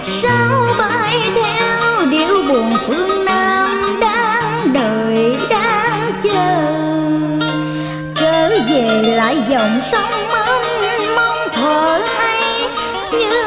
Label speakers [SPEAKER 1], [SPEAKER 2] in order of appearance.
[SPEAKER 1] sao bay theo điệu buồn phương Nam đang đợi đang chờ, trở về lại dòng sông mênh mông thuở ấy như